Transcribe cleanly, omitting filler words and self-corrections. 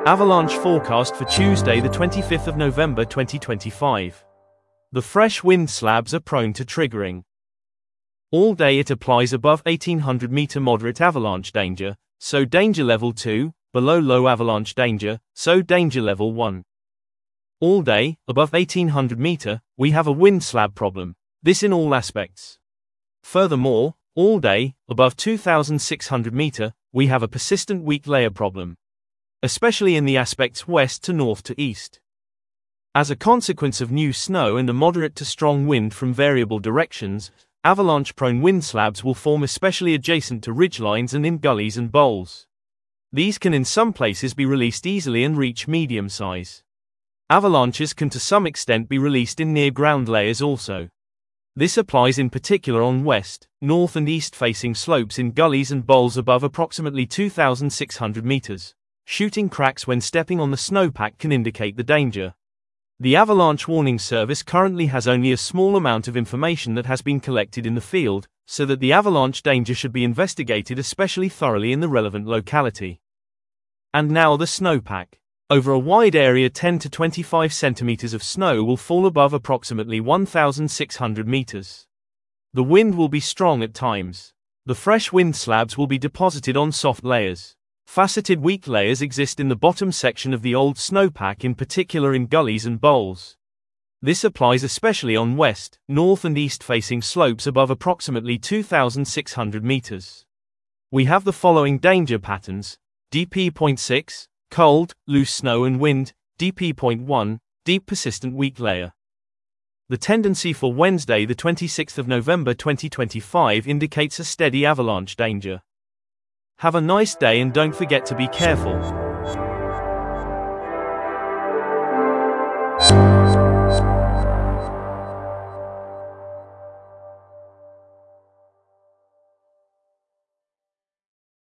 Avalanche forecast for Tuesday the 25th of November 2025. The fresh wind slabs are prone to triggering. All day it applies above 1800 meter moderate avalanche danger, so danger level 2, below low avalanche danger, so danger level 1. All day, above 1800 meter, we have a wind slab problem, this in all aspects. Furthermore, all day, above 2600 meter, we have a persistent weak layer problem, especially in the aspects west to north to east. As a consequence of new snow and a moderate to strong wind from variable directions, avalanche-prone wind slabs will form especially adjacent to ridgelines and in gullies and bowls. These can in some places be released easily and reach medium size. Avalanches can to some extent be released in near-ground layers also. This applies in particular on west, north and east-facing slopes in gullies and bowls above approximately 2,600 meters. Shooting cracks when stepping on the snowpack can indicate the danger. The Avalanche Warning Service currently has only a small amount of information that has been collected in the field, so that the avalanche danger should be investigated especially thoroughly in the relevant locality. And now the snowpack. Over a wide area 10 to 25 centimeters of snow will fall above approximately 1,600 meters. The wind will be strong at times. The fresh wind slabs will be deposited on soft layers. Faceted weak layers exist in the bottom section of the old snowpack, in particular in gullies and bowls. This applies especially on west, north and east-facing slopes above approximately 2,600 meters. We have the following danger patterns: DP.6, cold, loose snow and wind; DP.1, deep persistent weak layer. The tendency for Wednesday the 26th of November 2025 indicates a steady avalanche danger. Have a nice day and don't forget to be careful.